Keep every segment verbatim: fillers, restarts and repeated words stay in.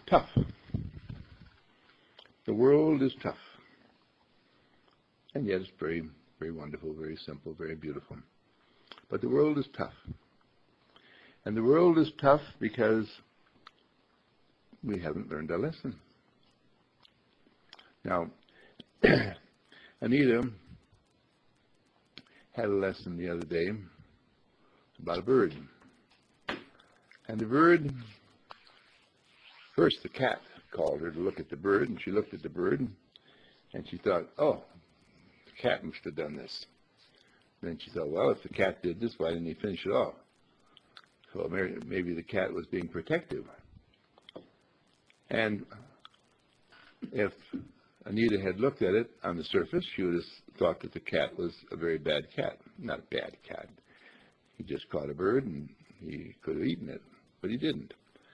Tough. The world is tough. And yet it's very, very wonderful, very simple, very beautiful. But the world is tough. And the world is tough because we haven't learned our lesson. Now, Anita had a lesson the other day about a bird. And the bird, first the cat called her to look at the bird, and she looked at the bird, and she thought, oh, the cat must have done this. Then she thought, well, if the cat did this, why didn't he finish it off? So maybe the cat was being protective. And if Anita had looked at it on the surface, she would have thought that the cat was a very bad cat. Not a bad cat. He just caught a bird, and he could have eaten it, but he didn't.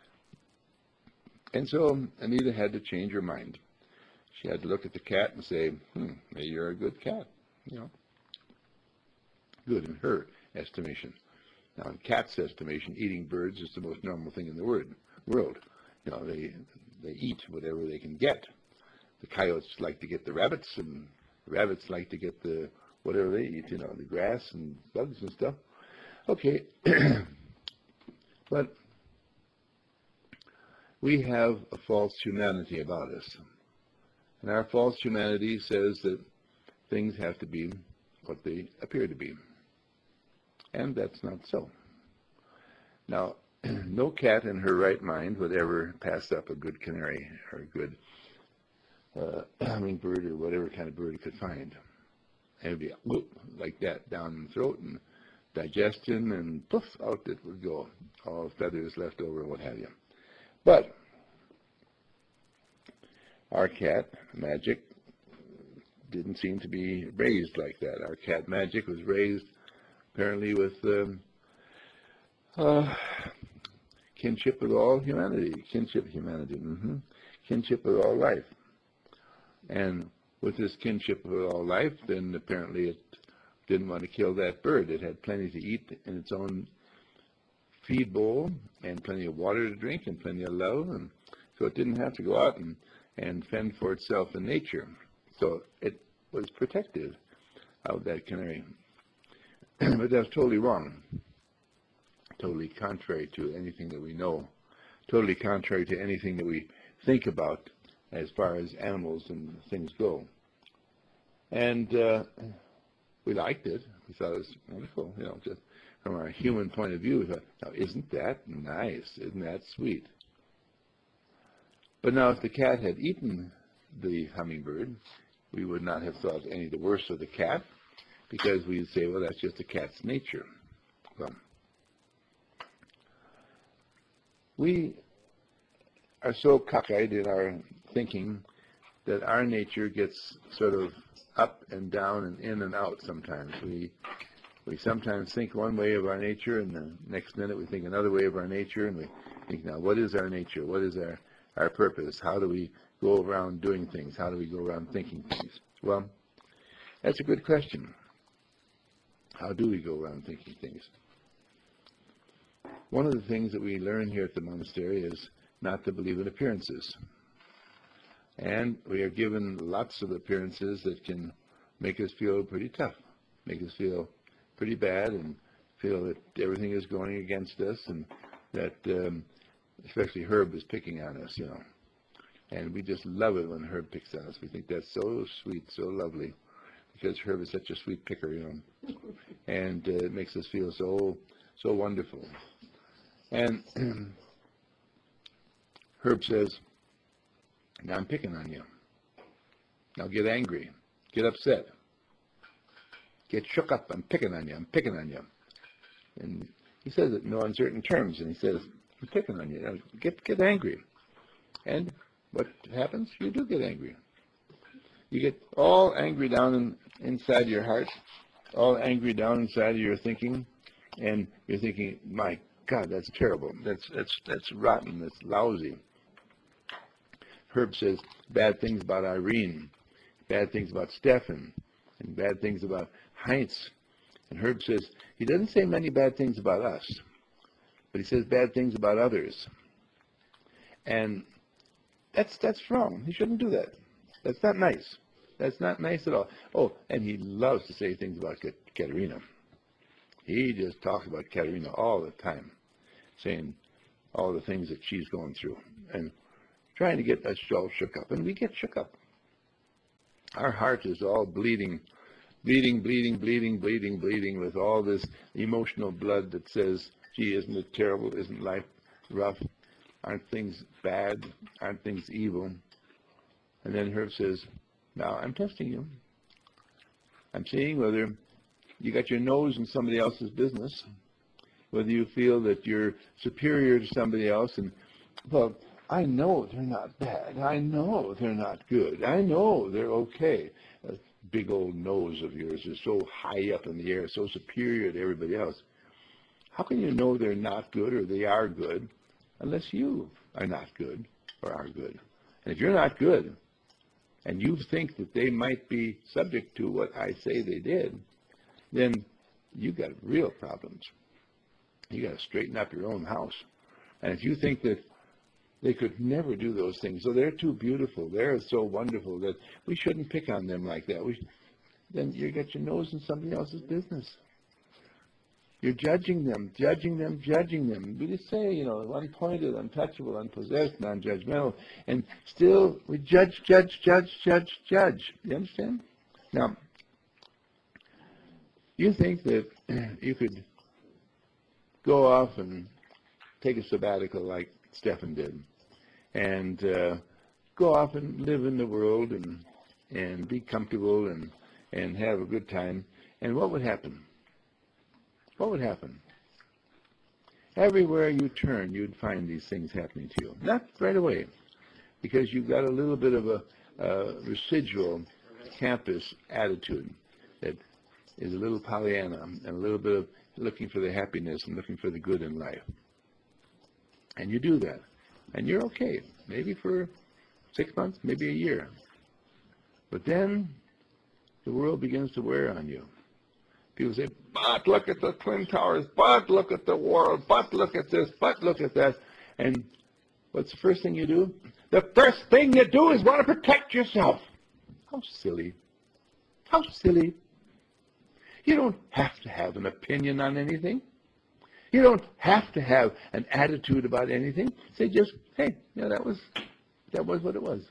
And so Anita had to change her mind. She had to look at the cat and say, hmm, maybe you're a good cat, you know. Good in her estimation. Now, in cat's estimation, eating birds is the most normal thing in the world. You know, they they eat whatever they can get. The coyotes like to get the rabbits, and the rabbits like to get the whatever they eat, you know, the grass and bugs and stuff. Okay, but we have a false humanity about us. And our false humanity says that things have to be what they appear to be. And that's not so. Now, no cat in her right mind would ever pass up a good canary or a good uh, hummingbird or whatever kind of bird it could find. And it would be whoop, like that down in the throat, and digestion, and poof, out it would go. All feathers left over, what have you. But our cat, Magic, didn't seem to be raised like that. Our cat, Magic, was raised apparently with um, uh, kinship with all humanity, kinship humanity, mm-hmm. kinship with all life. And with this kinship with all life, then apparently it didn't want to kill that bird. It had plenty to eat in its own feed bowl, and plenty of water to drink, and plenty of love, and so it didn't have to go out and, and fend for itself in nature. So it was protective of that canary. But that's totally wrong, totally contrary to anything that we know, totally contrary to anything that we think about as far as animals and things go. And uh, we liked it. We thought it was wonderful, you know, just from our human point of view. We thought, now, isn't that nice? Isn't that sweet? But now, if the cat had eaten the hummingbird, we would not have thought any the worse of the cat, because we'd say, well, that's just the cat's nature. Well, we are so cockeyed in our thinking that our nature gets sort of up and down and in and out sometimes. We we sometimes think one way of our nature, and the next minute we think another way of our nature, and we think, now, what is our nature? What is our, our purpose? How do we go around doing things? How do we go around thinking things? Well, that's a good question. How do we go around thinking things? One of the things that we learn here at the monastery is not to believe in appearances. And we are given lots of appearances that can make us feel pretty tough, make us feel pretty bad, and feel that everything is going against us, and that um, especially Herb is picking on us, you know. And we just love it when Herb picks on us. We think that's so sweet, so lovely, because Herb is such a sweet picker, you know. And uh, it makes us feel so, so wonderful. And Herb says, now I'm picking on you. Now get angry. Get upset. Get shook up. I'm picking on you. I'm picking on you. And he says it in no uncertain terms. And he says, I'm picking on you. Now get, get angry. And what happens? You do get angry. You get all angry down in, inside your heart, all angry down inside of your thinking, and you're thinking, my God, that's terrible. That's, that's, that's rotten. That's lousy. Herb says bad things about Irene, bad things about Stefan, and bad things about Heinz. And Herb says he doesn't say many bad things about us, but he says bad things about others. And That's that's wrong. He shouldn't do that. That's not nice. That's not nice at all. Oh, and he loves to say things about Katerina. He just talks about Katerina all the time, saying all the things that she's going through and trying to get us all shook up. And we get shook up. Our heart is all bleeding, bleeding, bleeding, bleeding, bleeding, bleeding with all this emotional blood that says, gee, isn't it terrible? Isn't life rough? Aren't things bad? Aren't things evil? And then Herb says, now I'm testing you. I'm seeing whether you got your nose in somebody else's business, whether you feel that you're superior to somebody else. And, well, I know they're not bad. I know they're not good. I know they're okay. That big old nose of yours is so high up in the air, so superior to everybody else. How can you know they're not good or they are good unless you are not good or are good? And if you're not good and you think that they might be subject to what I say they did, then you got real problems. You got to straighten up your own house. And if you think that they could never do those things, so they're too beautiful, they're so wonderful that we shouldn't pick on them like that, we, then you got your nose in somebody else's business. You're judging them, judging them, judging them. We just say, you know, unpointed, untouchable, unpossessed, non-judgmental, and still we judge, judge, judge, judge, judge. You understand? Now, you think that you could go off and take a sabbatical like Stephen did, and uh, go off and live in the world and and be comfortable and and have a good time. And what would happen? What would happen? Everywhere you turn, you'd find these things happening to you. Not right away, because you've got a little bit of a, a residual campus attitude that is a little Pollyanna and a little bit of looking for the happiness and looking for the good in life. And you do that. And you're okay, maybe for six months, maybe a year. But then the world begins to wear on you. People say, but look at the Twin Towers, but look at the world, but look at this, but look at that. And what's the first thing you do? The first thing you do is want to protect yourself. How silly. How silly. You don't have to have an opinion on anything. You don't have to have an attitude about anything. Say just, hey, yeah, that was that was what it was.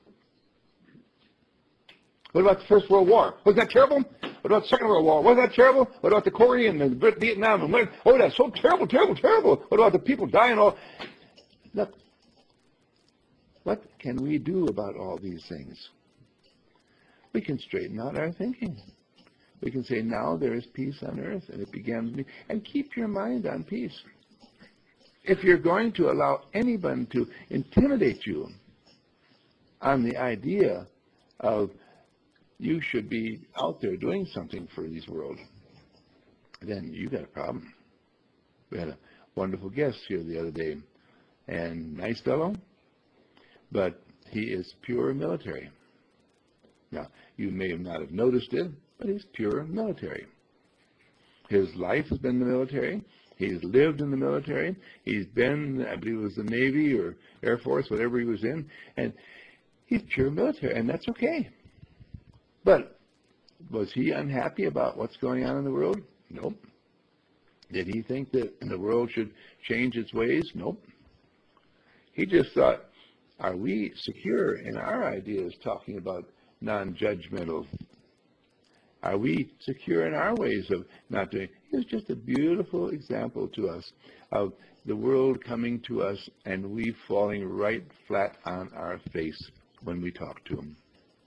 What about the First World War? Was that terrible? What about the Second World War? Was that terrible? What about the Korean and the Vietnam? And when, oh, that's so terrible, terrible, terrible. What about the people dying all? Look, what can we do about all these things? We can straighten out our thinking. We can say, now there is peace on earth, and it begins me. And keep your mind on peace. If you're going to allow anyone to intimidate you on the idea of you should be out there doing something for this world, then you got a problem. We had a wonderful guest here the other day, and nice fellow, but he is pure military. Now, you may not have noticed it, but he's pure military. His life has been the military. He's lived in the military. He's been, I believe it was the Navy or Air Force, whatever he was in, and he's pure military, and that's okay. But was he unhappy about what's going on in the world? Nope. Did he think that the world should change its ways? Nope. He just thought, are we secure in our ideas talking about non-judgmental? Are we secure in our ways of not doing? It was just a beautiful example to us of the world coming to us and we falling right flat on our face when we talk to him.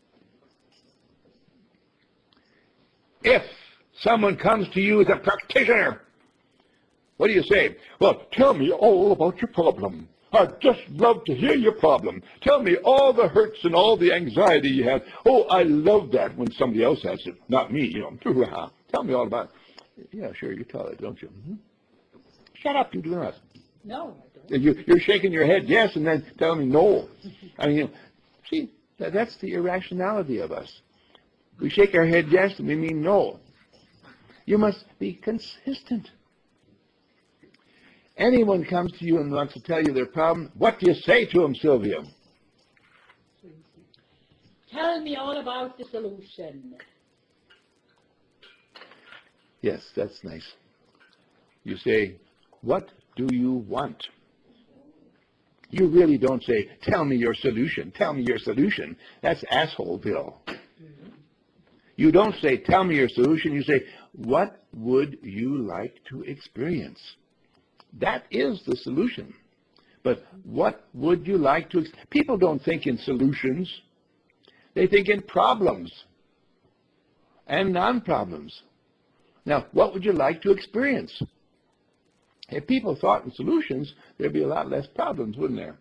If someone comes to you as a practitioner, what do you say? Well, tell me all about your problem. I'd just love to hear your problem. Tell me all the hurts and all the anxiety you have. Oh, I love that when somebody else has it, not me, you know. Tell me all about it. Yeah, sure, you tell it, don't you? Mm-hmm. Shut up, you do not. No, I don't. You, you're shaking your head yes and then telling me no. I mean, you know, see, that, that's the irrationality of us. We shake our head yes and we mean no. You must be consistent. Anyone comes to you and wants to tell you their problem, what do you say to them, Sylvia? tell me all about the solution. Yes, that's nice. You say, what do you want? You really don't say, tell me your solution, tell me your solution. That's asshole Bill. Mm-hmm. You don't say, tell me your solution. You say, what would you like to experience? That is the solution. But what would you like to experience? People don't think in solutions. They think in problems and non-problems. Now, what would you like to experience? If people thought in solutions, there'd be a lot less problems, wouldn't there?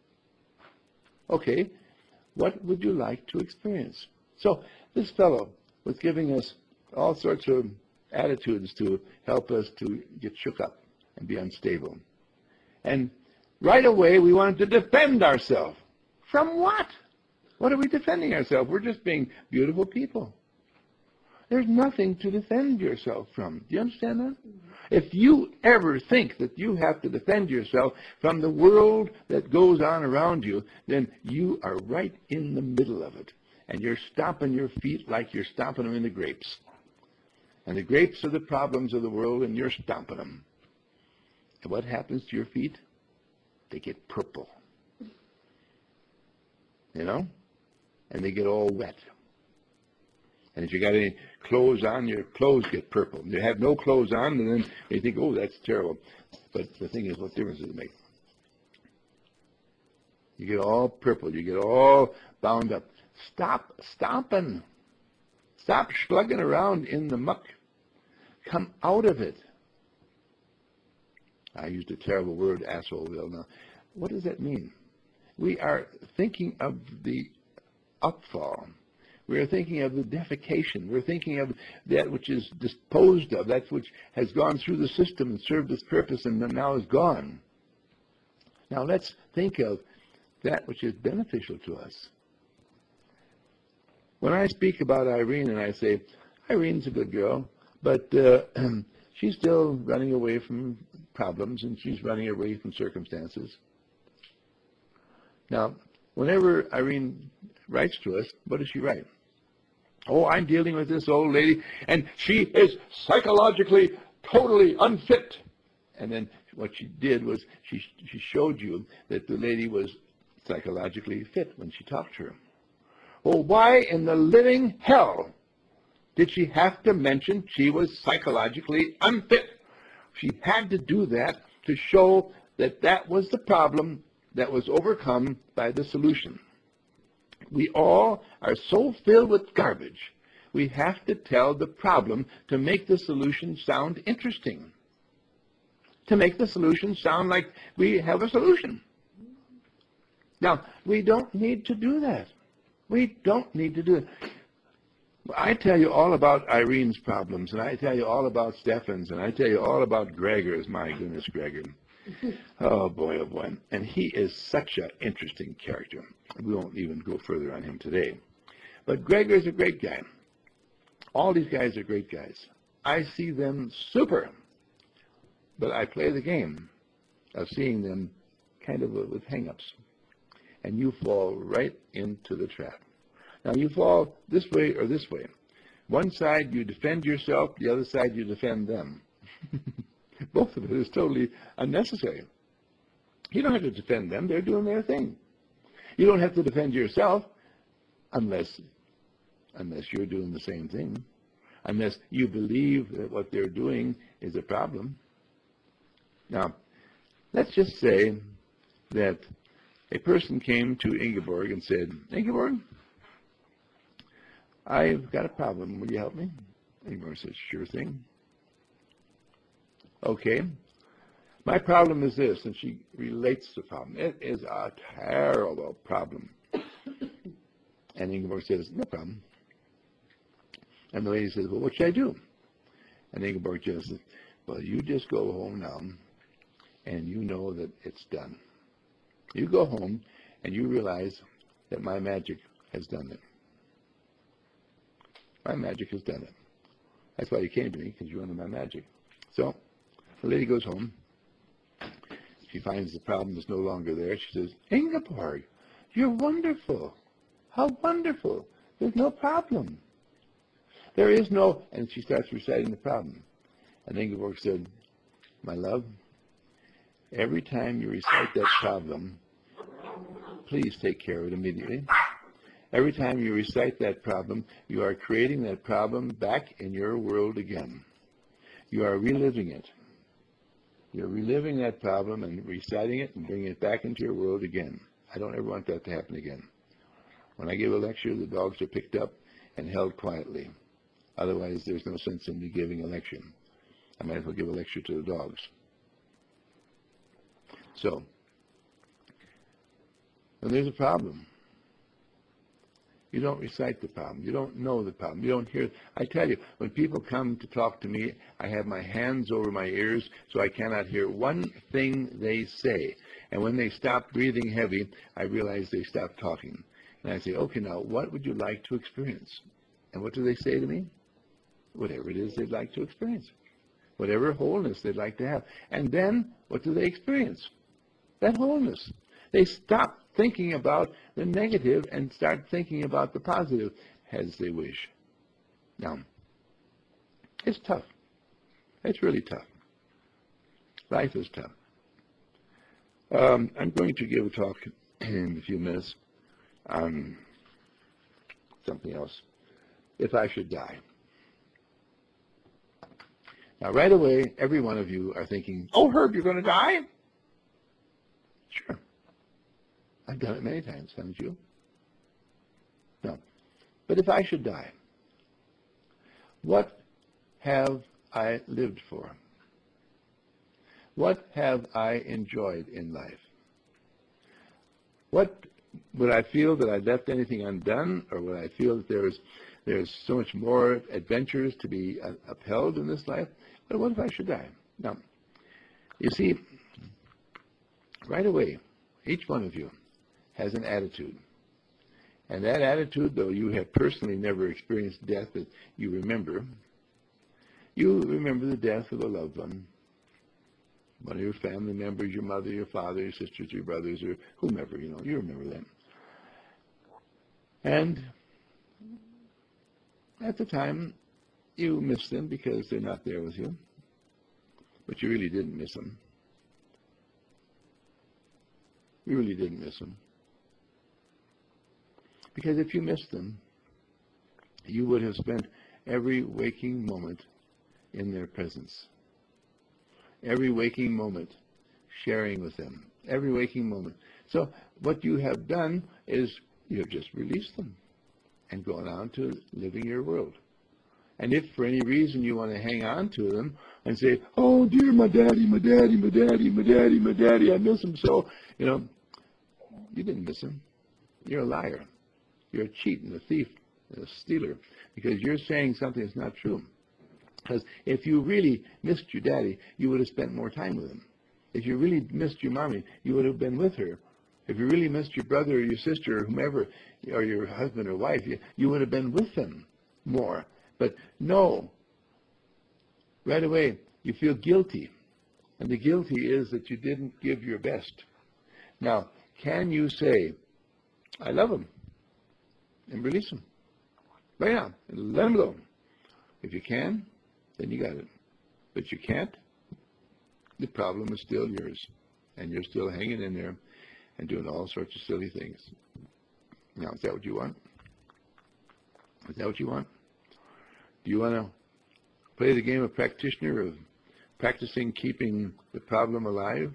Okay, what would you like to experience? So this fellow was giving us all sorts of attitudes to help us to get shook up and be unstable. And right away, we wanted to defend ourselves. From what? What are we defending ourselves? We're just being beautiful people. There's nothing to defend yourself from. Do you understand that? If you ever think that you have to defend yourself from the world that goes on around you, then you are right in the middle of it. And you're stomping your feet like you're stomping them in the grapes. And the grapes are the problems of the world, and you're stomping them. And what happens to your feet? They get purple. You know? And they get all wet. And if you got any clothes on, your clothes get purple. You have no clothes on, and then you think, oh, that's terrible. But the thing is, what difference does it make? You get all purple. You get all bound up. Stop stomping. Stop slugging around in the muck. Come out of it. I used a terrible word, assholeville. Now, what does that mean? We are thinking of the upfall. We're thinking of the defecation. We're thinking of that which is disposed of, that which has gone through the system and served its purpose and now is gone. Now let's think of that which is beneficial to us. When I speak about Irene and I say, Irene's a good girl, but uh, she's still running away from problems and she's running away from circumstances. Now, whenever Irene writes to us, what does she write? Oh, I'm dealing with this old lady, and she is psychologically totally unfit. And then what she did was she, she showed you that the lady was psychologically fit when she talked to her. Well, why in the living hell did she have to mention she was psychologically unfit? She had to do that to show that that was the problem that was overcome by the solution. We all are so filled with garbage, we have to tell the problem to make the solution sound interesting, to make the solution sound like we have a solution. Now, we don't need to do that. We don't need to do it. I tell you all about Irene's problems, and I tell you all about Stefan's, and I tell you all about Gregor's. My goodness, Gregor. Oh, boy, oh, boy. And he is such an interesting character. We won't even go further on him today. But Gregor is a great guy. All these guys are great guys. I see them super. But I play the game of seeing them kind of with hang-ups. And you fall right into the trap. Now, you fall this way or this way. One side, you defend yourself. The other side, you defend them. Both of it is totally unnecessary. You don't have to defend them. They're doing their thing. You don't have to defend yourself unless, unless you're doing the same thing, unless you believe that what they're doing is a problem. Now, let's just say that a person came to Ingeborg and said, Ingeborg, I've got a problem. Will you help me? Ingeborg says, sure thing. Okay. My problem is this, and she relates the problem. It is a terrible problem. And Ingeborg says, no problem. And the lady says, well, what should I do? And Ingeborg just says, well, you just go home now, and you know that it's done. You go home, and you realize that my magic has done it. My magic has done it. That's why you came to me, because you're under my magic. So the lady goes home. She finds the problem is no longer there. She says, Ingeborg, you're wonderful. How wonderful. There's no problem. There is no, and she starts reciting the problem. And Ingeborg said, my love, every time you recite that problem, please take care of it immediately. Every time you recite that problem, you are creating that problem back in your world again. You are reliving it. You're reliving that problem and reciting it and bringing it back into your world again. I don't ever want that to happen again. When I give a lecture, the dogs are picked up and held quietly. Otherwise, there's no sense in me giving a lecture. I might as well give a lecture to the dogs. So, when there's a problem, you don't recite the problem. You don't know the problem. You don't hear. I tell you, when people come to talk to me, I have my hands over my ears so I cannot hear one thing they say. And when they stop breathing heavy, I realize they stopped talking. And I say, okay, now, what would you like to experience? And what do they say to me? Whatever it is they'd like to experience. Whatever wholeness they'd like to have. And then, what do they experience? That wholeness. They stop thinking about the negative and start thinking about the positive as they wish. Now, it's tough. It's really tough. Life is tough. Um, I'm going to give a talk in a few minutes on something else. If I should die. Now, right away, every one of you are thinking, oh, Herb, you're going to die? Sure. I've done it many times, haven't you? No. But if I should die, what have I lived for? What have I enjoyed in life? What would I feel that I left anything undone, or would I feel that there's there's so much more adventures to be uh, upheld in this life? But what if I should die? Now, you see, right away, each one of you has an attitude. And that attitude, though you have personally never experienced death that you remember, you remember the death of a loved one, one of your family members, your mother, your father, your sisters, your brothers, or whomever, you know, you remember them. And at the time, you miss them because they're not there with you, but you really didn't miss them. You really didn't miss them. Because if you missed them, you would have spent every waking moment in their presence. Every waking moment sharing with them. Every waking moment. So what you have done is you have just released them and gone on to living your world. And if for any reason you want to hang on to them and say, oh, dear, my daddy, my daddy, my daddy, my daddy, my daddy, I miss him so, you know, you didn't miss him. You're a liar. You're a cheat and a thief and a stealer because you're saying something that's not true. Because if you really missed your daddy, you would have spent more time with him. If you really missed your mommy, you would have been with her. If you really missed your brother or your sister or whomever, or your husband or wife, you, you would have been with them more. But no, right away, you feel guilty. And the guilty is that you didn't give your best. Now, can you say, I love him, and release him right now, and let him go? If you can, then you got it. But you can't, the problem is still yours, and you're still hanging in there and doing all sorts of silly things. Now, is that what you want? Is that what you want? Do you want to play the game of practitioner of practicing keeping the problem alive?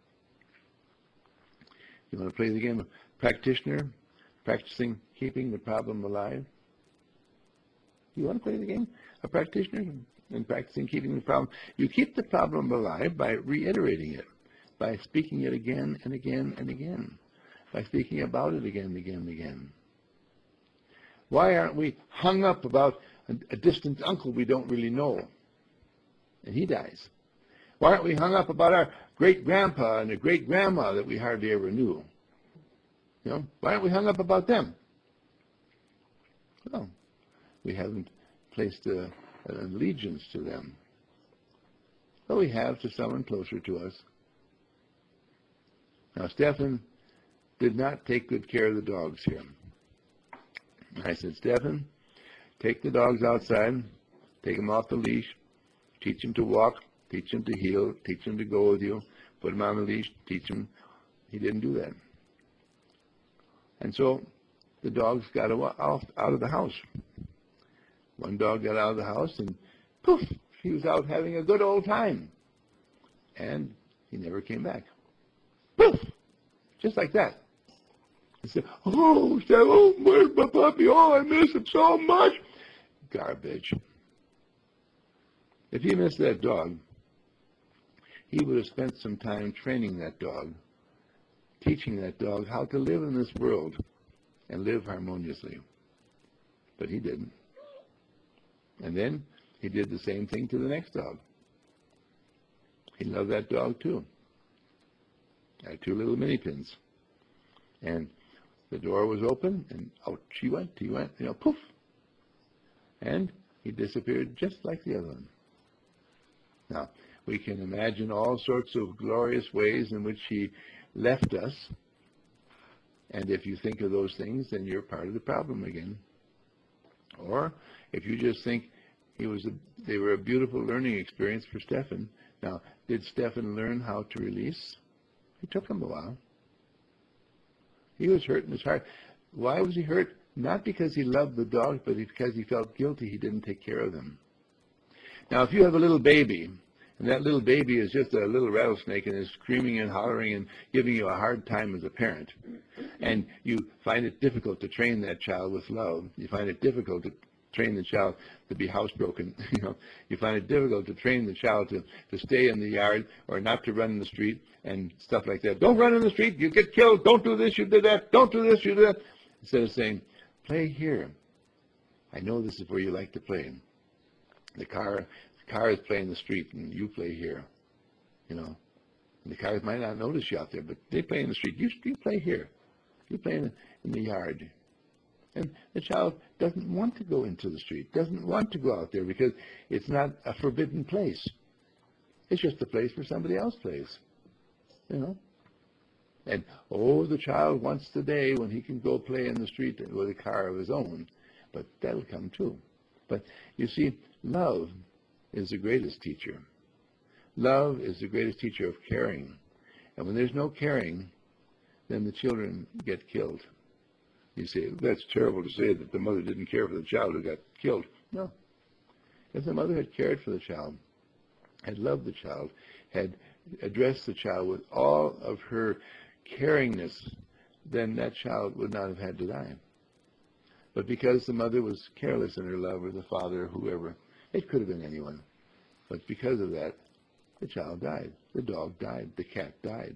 You want to play the game of practitioner, practicing keeping the problem alive? You want to play the game of practitioner and practicing keeping the problem? You keep the problem alive by reiterating it, by speaking it again and again and again, by speaking about it again and again and again. Why aren't we hung up about a, a distant uncle we don't really know, and he dies? Why aren't we hung up about our great-grandpa and a great-grandma that we hardly ever knew? You know, why aren't we hung up about them? Well, we haven't placed a, an allegiance to them. But we have to someone closer to us. Now, Stefan did not take good care of the dogs here. I said, Stephen, take the dogs outside, take them off the leash, teach them to walk, teach them to heel, teach them to go with you, put them on the leash, teach them. He didn't do that. And so the dogs got out of the house. One dog got out of the house and poof, he was out having a good old time. And he never came back. Poof! Just like that. He said, oh, Steph, oh, where's my puppy? Oh, I miss him so much. Garbage. If he missed that dog, he would have spent some time training that dog, teaching that dog how to live in this world and live harmoniously. But he didn't. And then he did the same thing to the next dog. He loved that dog too. I had two little mini pins. And the door was open, and out she went. He went, you know, poof. And he disappeared just like the other one. Now, we can imagine all sorts of glorious ways in which he left us. And if you think of those things, then you're part of the problem again. Or if you just think he was a, they were a beautiful learning experience for Stephen. Now, did Stephen learn how to release? It took him a while. He was hurt in his heart. Why was he hurt? Not because he loved the dogs, but because he felt guilty he didn't take care of them. Now, if you have a little baby, and that little baby is just a little rattlesnake and is screaming and hollering and giving you a hard time as a parent, and you find it difficult to train that child with love, you find it difficult to train the child to be housebroken, you know, you find it difficult to train the child to, to stay in the yard or not to run in the street and stuff like that. Don't run in the street, you get killed. Don't do this, you did that. Don't do this, you did that. Instead of saying, play here. I know this is where you like to play. The car, the car is playing the street and you play here, you know. And the cars might not notice you out there, but they play in the street. You, you play here. You play in the, in the yard. And the child doesn't want to go into the street, doesn't want to go out there because it's not a forbidden place. It's just a place where somebody else plays, you know. And, oh, the child wants the day when he can go play in the street with a car of his own. But that'll come too. But, you see, love is the greatest teacher. Love is the greatest teacher of caring. And when there's no caring, then the children get killed. You say, that's terrible to say that the mother didn't care for the child who got killed. No. If the mother had cared for the child, had loved the child, had addressed the child with all of her caringness, then that child would not have had to die. But because the mother was careless in her love, or the father, or whoever, it could have been anyone. But because of that, the child died. The dog died. The cat died.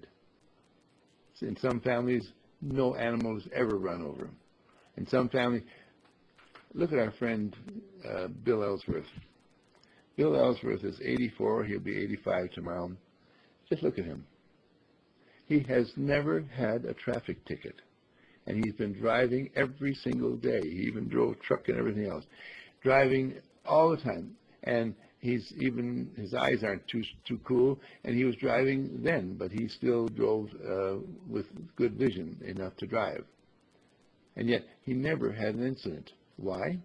In some families, no animal has ever run over. In some families, look at our friend uh, Bill Ellsworth. Bill Ellsworth is eighty-four. He'll be eighty-five tomorrow. Just look at him. He has never had a traffic ticket. And he's been driving every single day. He even drove truck and everything else. Driving all the time. And he's even, his eyes aren't too too cool, and he was driving then, but he still drove uh, with good vision enough to drive. And yet, he never had an incident. Why?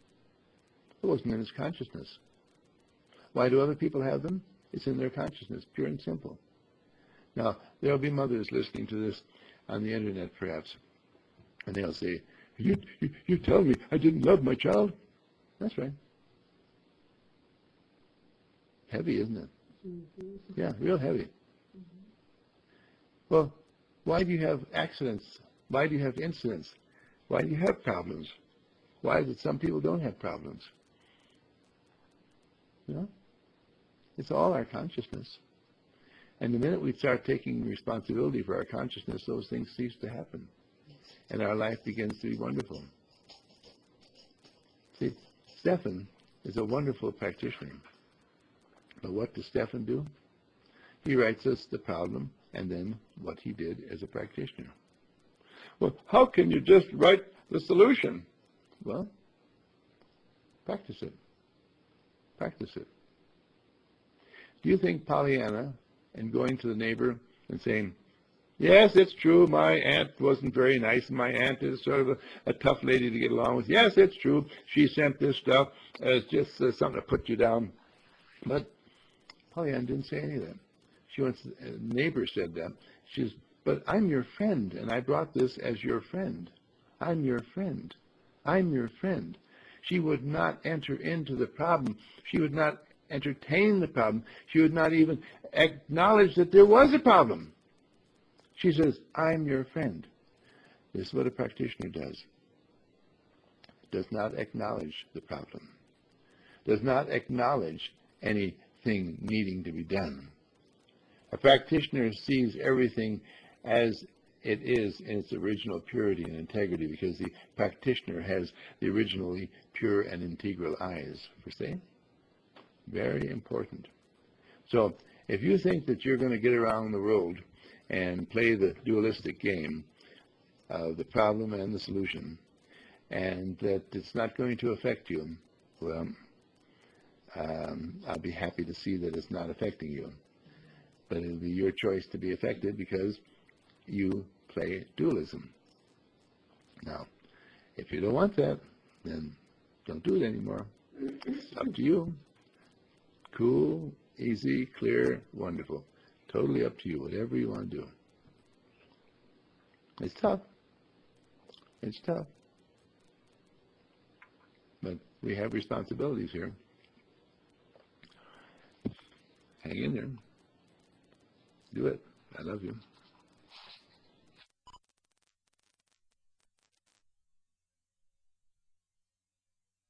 It wasn't in his consciousness. Why do other people have them? It's in their consciousness, pure and simple. Now, there'll be mothers listening to this on the internet, perhaps, and they'll say, you, you, you tell me I didn't love my child? That's right. Heavy, isn't it? Mm-hmm. Yeah, real heavy. Mm-hmm. Well, why do you have accidents? Why do you have incidents? Why do you have problems? Why is it some people don't have problems? You know? It's all our consciousness. And the minute we start taking responsibility for our consciousness, those things cease to happen. And our life begins to be wonderful. See, Stephen is a wonderful practitioner. But what does Stephen do? He writes us the problem and then what he did as a practitioner. Well, how can you just write the solution? Well, practice it. Practice it. Do you think Pollyanna and going to the neighbor and saying, Yes, it's true. My aunt wasn't very nice. My aunt is sort of a, a tough lady to get along with. Yes, it's true. She sent this stuff as just uh, something to put you down. But Pollyanna didn't say any of that. She wants, a neighbor said that. She says, but I'm your friend, and I brought this as your friend. I'm your friend. I'm your friend. She would not enter into the problem. She would not entertain the problem. She would not even acknowledge that there was a problem. She says, I'm your friend. This is what a practitioner does. Does not acknowledge the problem. Does not acknowledge anything needing to be done. A practitioner sees everything as it is in its original purity and integrity, because the practitioner has the originally pure and integral eyes, per se. Very important. So if you think that you're going to get around the world and play the dualistic game of the problem and the solution, and that it's not going to affect you, well, um, I'll be happy to see that it's not affecting you. But it'll be your choice to be affected because you play dualism. Now, if you don't want that, then don't do it anymore. It's up to you. Cool, easy, clear, wonderful. Totally up to you, whatever you want to do. It's tough. It's tough. But we have responsibilities here. Hang in there. Do it. I love you.